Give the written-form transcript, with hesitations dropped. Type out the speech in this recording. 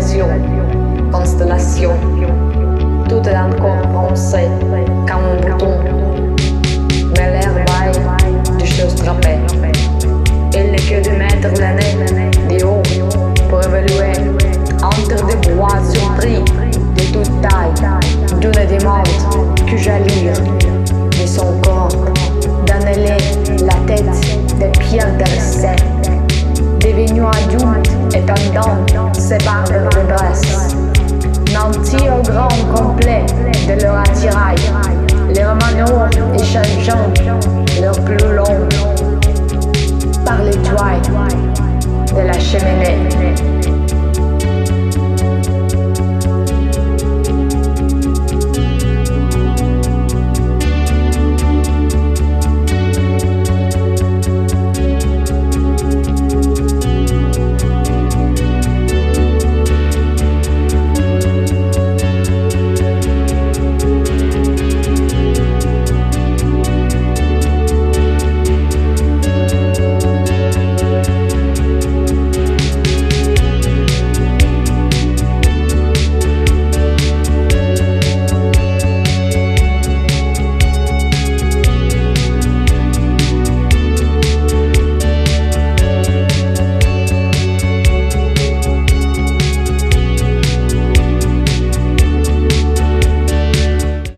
constellation, constellation. Tout est encore pensé comme un bouton, mais l'air baille du choses frappées. Il n'est que de mettre l'année des hauts pour évaluer entre des bois surpris de toute taille, d'une demande que j'allure de son corps, d'anneler la tête des pierres de recette, devenu adulte et tendant ses barbes de brasse, nantis au grand complet de leur